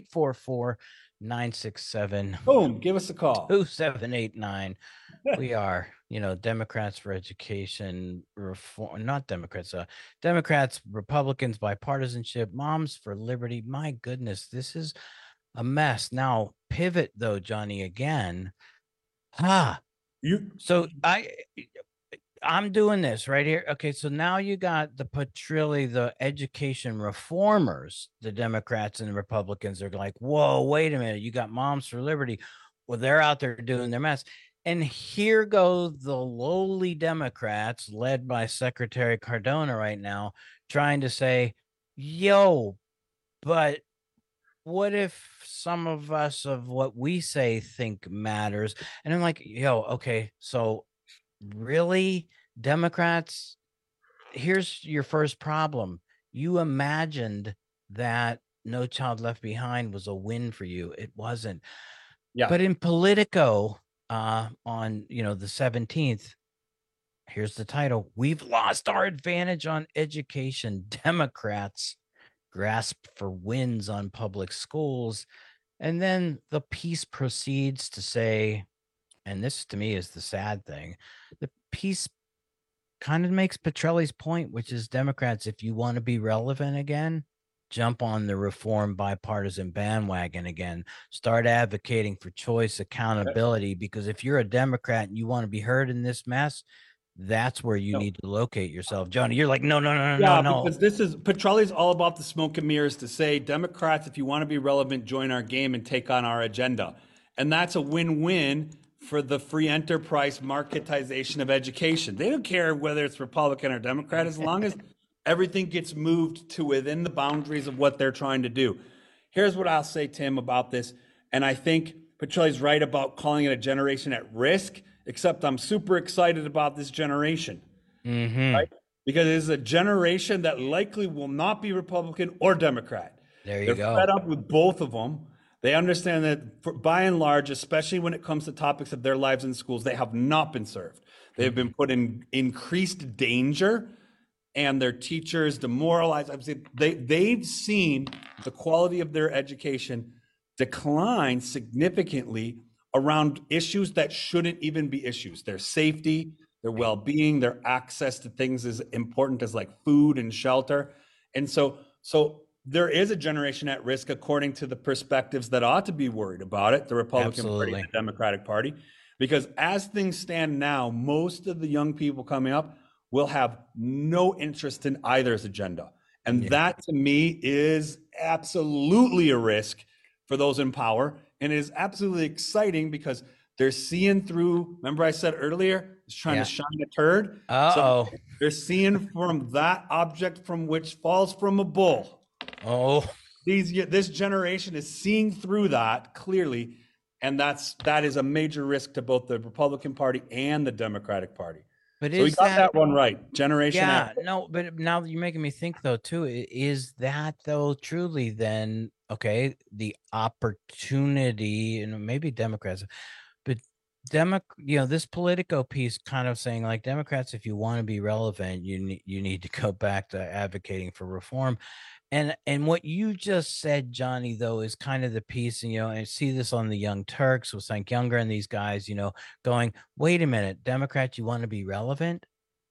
844-967. Boom, give us a call. 2789. We are, Democrats for Education Reform, not Democrats, Democrats, Republicans, bipartisanship, Moms for Liberty. My goodness, this is a mess. Now, pivot though, Johnny, again. I'm doing this right here. Okay, so now you got the Petrilli, the education reformers, the Democrats and the Republicans are like, whoa, wait a minute. You got Moms for Liberty. Well, they're out there doing their mess. And here go the lowly Democrats led by Secretary Cardona right now trying to say, yo, but what if some of us of what we say think matters? And I'm like, yo, okay, so really, Democrats, here's your first problem. You imagined that No Child Left Behind was a win for you. It wasn't. Yeah. But in Politico, on the 17th, here's the title: We've lost our advantage on education. Democrats grasp for wins on public schools. And then the piece proceeds to say, and this to me is the sad thing, the piece kind of makes Petrilli's point, which is Democrats, if you want to be relevant again, jump on the reform bipartisan bandwagon again, start advocating for choice, accountability, because if you're a Democrat and you want to be heard in this mess, that's where you need to locate yourself. Johnny, you're like, no. Because Petrilli's all about the smoke and mirrors to say, Democrats, if you want to be relevant, join our game and take on our agenda. And that's a win-win for the free enterprise marketization of education. They don't care whether it's Republican or Democrat, as long as everything gets moved to within the boundaries of what they're trying to do. Here's what I'll say, Tim, about this. And I think Petrilli's right about calling it a generation at risk, except I'm super excited about this generation, right? Because it is a generation that likely will not be Republican or Democrat. They're fed up with both of them. They understand that by and large, especially when it comes to topics of their lives in schools, they have not been served. They have been put in increased danger, and their teachers demoralized. They've seen the quality of their education decline significantly around issues that shouldn't even be issues. Their safety, their well-being, their access to things as important as like food and shelter. And so there is a generation at risk according to the perspectives that ought to be worried about it, the Republican Party and the Democratic Party, because as things stand now, most of the young people coming up will have no interest in either's agenda. And that to me is absolutely a risk for those in power. And it is absolutely exciting because they're seeing through, remember I said earlier, is trying to shine a turd. So they're seeing from that object from which falls from a bull. This generation is seeing through that clearly, and that is a major risk to both the Republican Party and the Democratic Party. But so we got that one right. Generation X. No, but now you're making me think though too. Is that though truly then the opportunity, and maybe Democrats, but this Politico piece kind of saying like Democrats, if you want to be relevant, you need to go back to advocating for reform. And what you just said, Johnny, though, is kind of the piece, and I see this on the Young Turks with Cenk Younger and these guys, going, wait a minute, Democrats, you want to be relevant?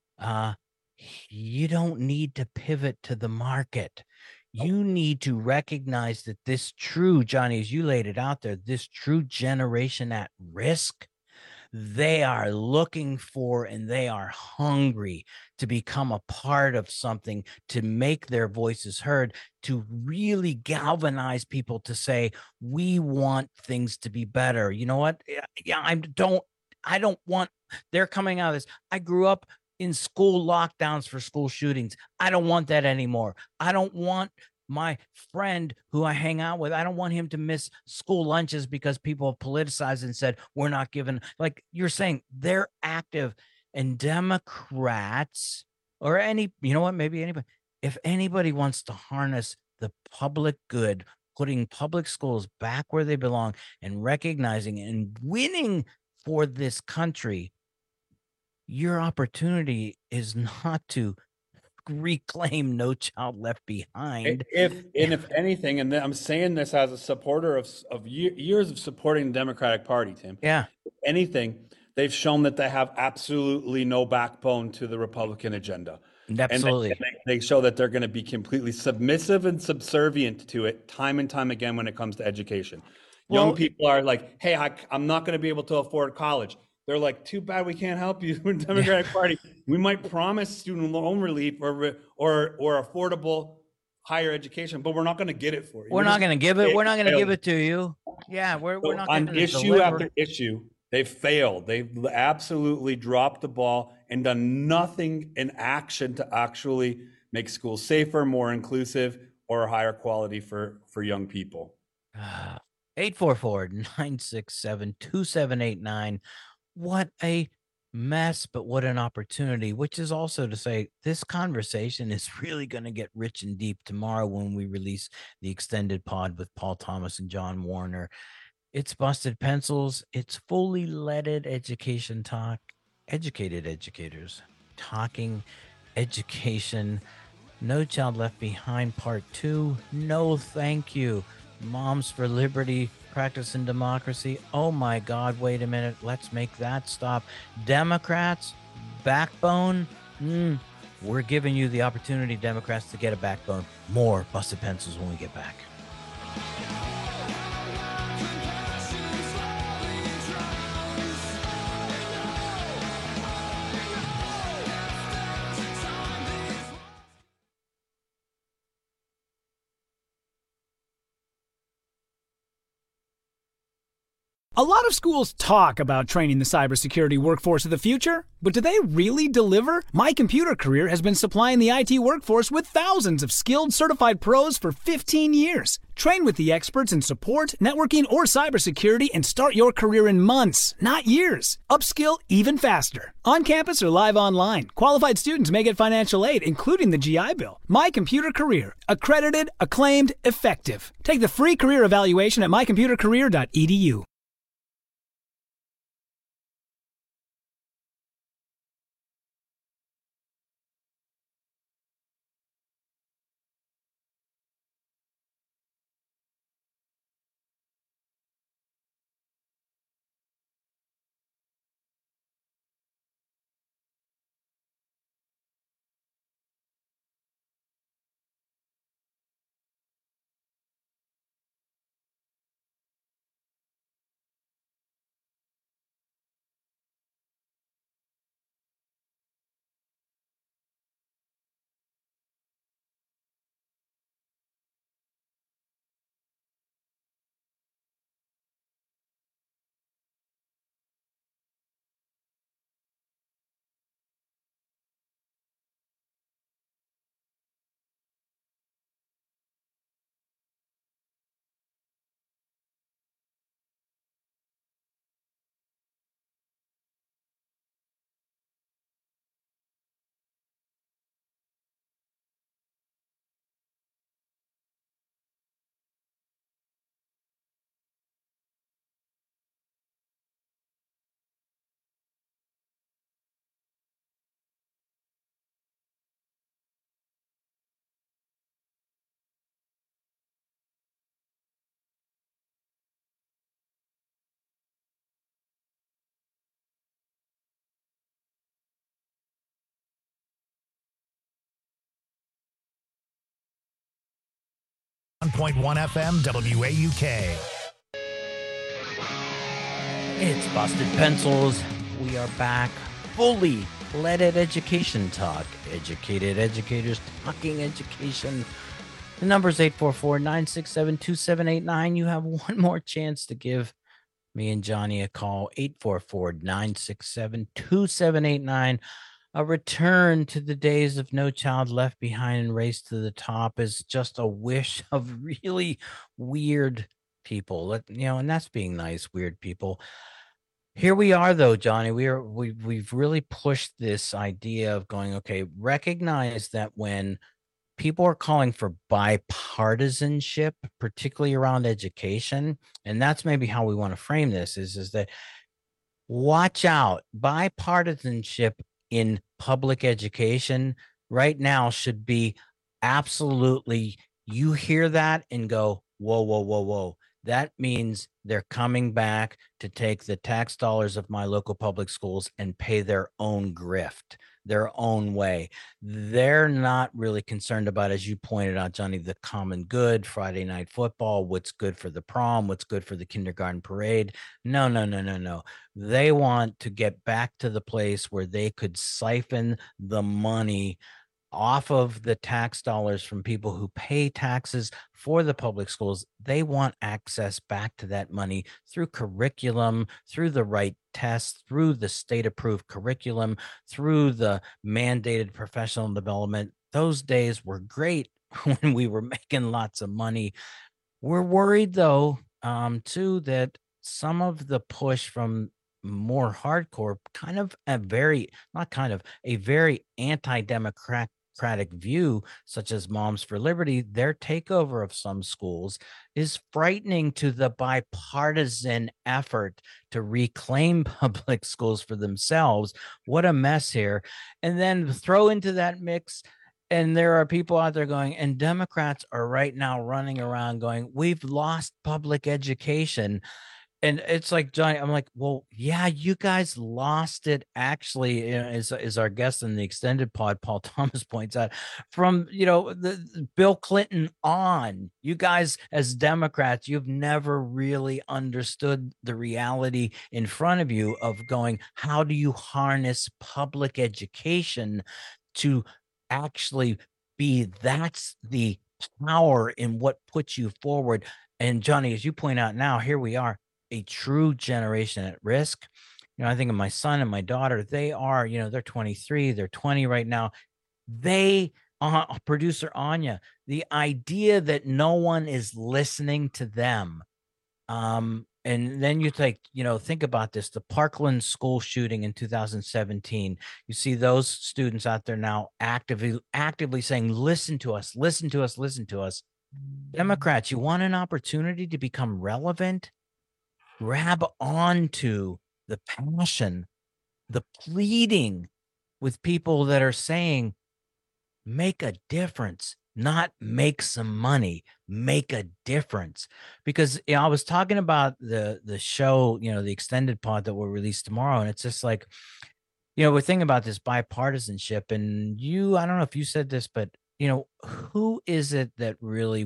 You don't need to pivot to the market. You need to recognize that this true, Johnny, as you laid it out there, this true generation at risk, they are looking for and they are hungry to become a part of something, to make their voices heard, to really galvanize people to say, we want things to be better. You know what? Yeah, I don't want, they're coming out of this. I grew up in school lockdowns for school shootings. I don't want that anymore. I don't want my friend who I hang out with, I don't want him to miss school lunches because people have politicized and said, we're not giving, like you're saying, they're active. And Democrats or maybe anybody, if anybody wants to harness the public good, putting public schools back where they belong and recognizing and winning for this country, your opportunity is not to reclaim No Child Left Behind. If anything, and I'm saying this as a supporter of years of supporting the Democratic Party, Tim. Yeah. If anything, they've shown that they have absolutely no backbone to the Republican agenda. Absolutely. And they show that they're going to be completely submissive and subservient to it time and time again when it comes to education. Young people are like, hey, I'm not going to be able to afford college. They're like, too bad we can't help you in the Democratic Party. We might promise student loan relief or affordable higher education, but we're not going to get it for you. We're not going to give it. We're not going to give it to you. Yeah, we're not going to issue after issue. They've failed. They've absolutely dropped the ball and done nothing in action to actually make schools safer, more inclusive, or higher quality for young people. 844-967-2789. What a mess, but what an opportunity, which is also to say this conversation is really going to get rich and deep tomorrow when we release the extended pod with Paul Thomas and John Warner. It's Busted Pencils. It's fully leaded education talk. Educated educators talking education. No Child Left Behind Part 2. No, thank you. Moms for Liberty, Practicing Democracy. Oh my God, wait a minute. Let's make that stop. Democrats, backbone. We're giving you the opportunity, Democrats, to get a backbone. More Busted Pencils when we get back. A lot of schools talk about training the cybersecurity workforce of the future, but do they really deliver? My Computer Career has been supplying the IT workforce with thousands of skilled, certified pros for 15 years. Train with the experts in support, networking, or cybersecurity and start your career in months, not years. Upskill even faster. On campus or live online, qualified students may get financial aid, including the GI Bill. My Computer Career. Accredited, acclaimed, effective. Take the free career evaluation at mycomputercareer.edu. 1.1 FM WAUK. It's Busted Pencils. We are back. Fully leaded education talk. Educated educators talking education. The number is 844-967-2789. You have one more chance to give me and Johnny a call. 844-967-2789. A return to the days of No Child Left Behind and Race to the Top is just a wish of really weird people. And that's being nice, weird people. Here we are, though, Johnny. We've really pushed this idea of going, okay, recognize that when people are calling for bipartisanship, particularly around education, and that's maybe how we want to frame this, is that watch out. Bipartisanship in public education right now should be absolutely, you hear that and go, whoa, whoa, whoa, whoa. That means they're coming back to take the tax dollars of my local public schools and pay their own grift, their own way. They're not really concerned about, as you pointed out, Johnny, the common good, Friday night football, what's good for the prom, what's good for the kindergarten parade. No. They want to get back to the place where they could siphon the money off of the tax dollars from people who pay taxes for the public schools. They want access back to that money through curriculum, through the right tests, through the state-approved curriculum, through the mandated professional development. Those days were great when we were making lots of money. We're worried, though, too, that some of the push from more hardcore, a very anti-democratic view, such as Moms for Liberty, their takeover of some schools is frightening to the bipartisan effort to reclaim public schools for themselves. What a mess here. And then throw into that mix, and there are people out there going, and Democrats are right now running around going, we've lost public education. And it's like, Johnny, I'm like, well, yeah, you guys lost it. Actually, is our guest in the extended pod, Paul Thomas, points out, from, the Bill Clinton on. You guys, as Democrats, you've never really understood the reality in front of you of going, how do you harness public education to actually be, that's the power in what puts you forward. And Johnny, as you point out now, here we are, a true generation at risk. I think of my son and my daughter. They are, they're 23, they're 20 right now. They, producer Anya, the idea that no one is listening to them. And then you think about this, the Parkland school shooting in 2017. You see those students out there now actively saying, listen to us, listen to us, listen to us. Democrats, you want an opportunity to become relevant? Grab onto the passion, the pleading with people that are saying, make a difference, not make some money, make a difference. Because I was talking about the show, the extended pod that will release tomorrow. And it's just like, we're thinking about this bipartisanship, and I don't know if you said this, but who is it that really,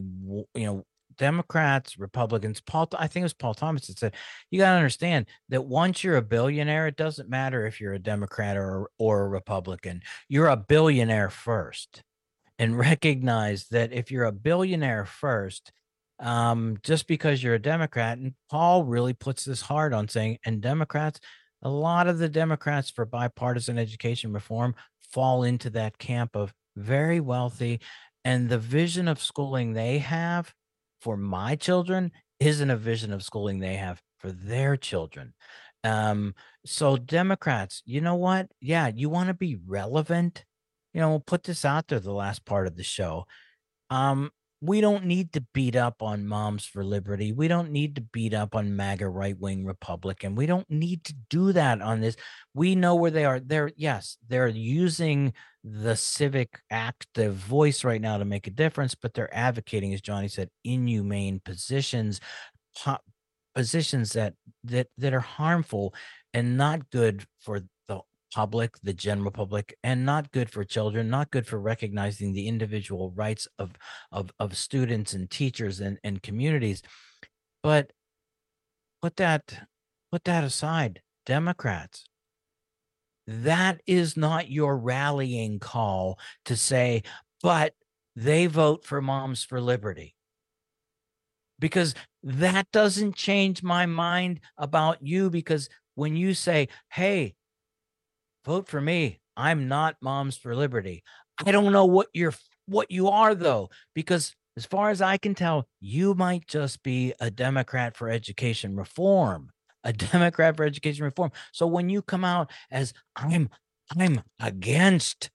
Democrats, Republicans, I think it was Paul Thomas that said, you got to understand that once you're a billionaire, it doesn't matter if you're a Democrat or a Republican. You're a billionaire first. And recognize that if you're a billionaire first, just because you're a Democrat, and Paul really puts this hard on saying, and Democrats, a lot of the Democrats for bipartisan education reform fall into that camp of very wealthy, and the vision of schooling they have for my children isn't a vision of schooling they have for their children. So Democrats, you know what? Yeah, you want to be relevant. We'll put this out there, the last part of the show. We don't need to beat up on Moms for Liberty. We don't need to beat up on MAGA right-wing Republican. We don't need to do that on this. We know where they are. They're using the civic active voice right now to make a difference, but they're advocating, as Johnny said, inhumane positions that are harmful and not good for the public, the general public, and not good for children, not good for recognizing the individual rights of students and teachers and communities. But put that aside, Democrats. That is not your rallying call to say, but they vote for Moms for Liberty. Because that doesn't change my mind about you, because when you say, hey, vote for me, I'm not Moms for Liberty. I don't know what you are, though, because as far as I can tell, you might just be a Democrat for education reform. A Democrat for education reform. So when you come out as I'm against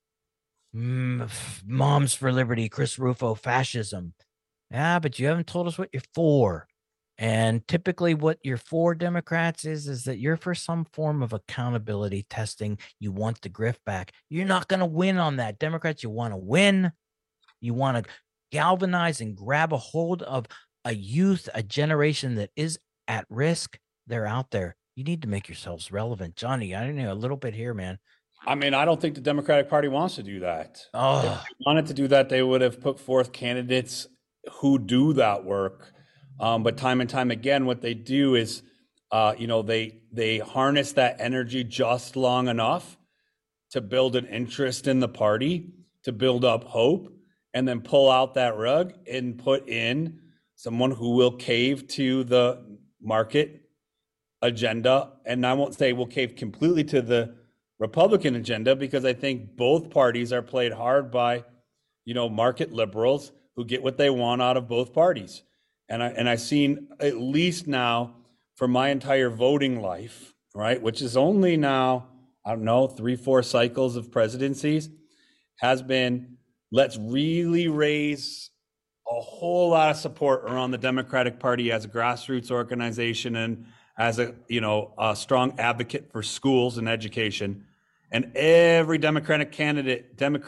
Moms for Liberty, Chris Rufo fascism. Yeah, but you haven't told us what you're for. And typically what you're for, Democrats, is that you're for some form of accountability testing. You want the grift back. You're not going to win on that. Democrats, you want to win. You want to galvanize and grab a hold of a youth, a generation that is at risk. They're out there. You need to make yourselves relevant. Johnny, I know a little bit here, man. I mean, I don't think the Democratic Party wants to do that. Oh. If they wanted to do that, they would have put forth candidates who do that work. But time and time again, what they do is, they harness that energy just long enough to build an interest in the party, to build up hope, and then pull out that rug and put in someone who will cave to the market agenda. And I won't say will cave completely to the Republican agenda, because I think both parties are played hard by, market liberals who get what they want out of both parties. And I've seen, at least now for my entire voting life, right, which is only now, 3-4 cycles of presidencies, has been, let's really raise a whole lot of support around the Democratic Party as a grassroots organization and as a strong advocate for schools and education. And every Democratic candidate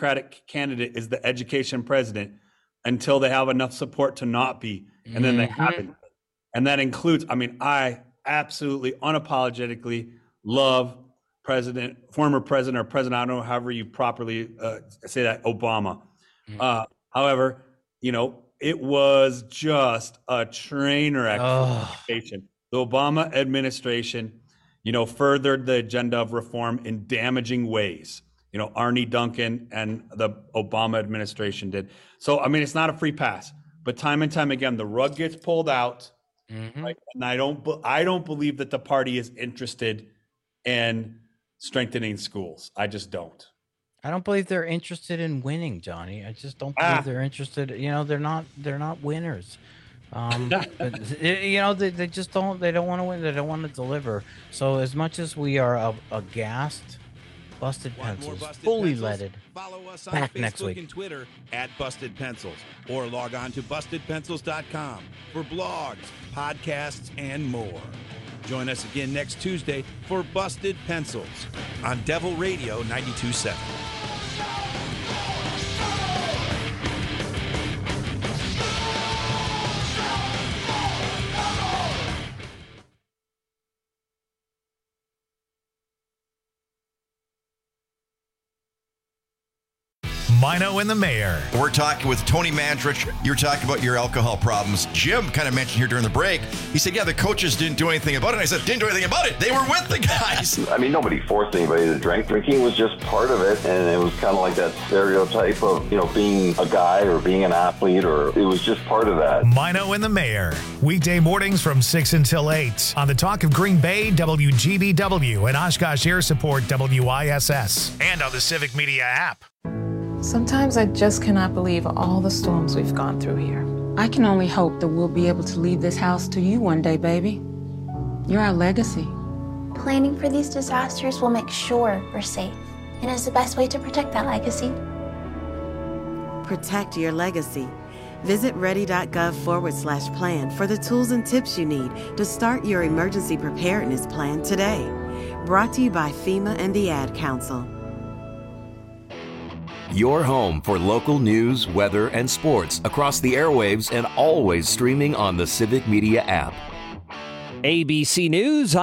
is the education president until they have enough support to not be. And then they haven't. And that includes, I absolutely unapologetically love former president or president, I don't know however you properly say that, Obama. However, it was just a train wreck for education. The Obama administration, furthered the agenda of reform in damaging ways. Arne Duncan and the Obama administration did. So, it's not a free pass, but time and time again, the rug gets pulled out. Right? And I don't believe that the party is interested in strengthening schools. I just don't. I don't believe they're interested in winning, Johnny. I just don't believe they're interested. They're not winners. They just don't. They don't want to win. They don't want to deliver. So as much as we are aghast, Busted Pencils, fully leaded. Follow us on Back Facebook next week. and Twitter at Busted Pencils, or log on to BustedPencils.com for blogs, podcasts, and more. Join us again next Tuesday for Busted Pencils on Devil Radio 92.7. Mino and the Mayor. We're talking with Tony Mandrich. You're talking about your alcohol problems. Jim kind of mentioned here during the break. He said, yeah, the coaches didn't do anything about it. And I said, didn't do anything about it. They were with the guys. Nobody forced anybody to drink. Drinking was just part of it. And it was kind of like that stereotype of, being a guy or being an athlete, or it was just part of that. Mino and the Mayor. Weekday mornings from 6 until 8 on the Talk of Green Bay, WGBW, and Oshkosh Air Support, WISS, and on the Civic Media app. Sometimes I just cannot believe all the storms we've gone through here. I can only hope that we'll be able to leave this house to you one day, baby. You're our legacy. Planning for these disasters will make sure we're safe, and is the best way to protect that legacy. Protect your legacy. Visit ready.gov/plan for the tools and tips you need to start your emergency preparedness plan today. Brought to you by FEMA and the Ad Council. Your home for local news, weather, and sports across the airwaves and always streaming on the Civic Media app. ABC News.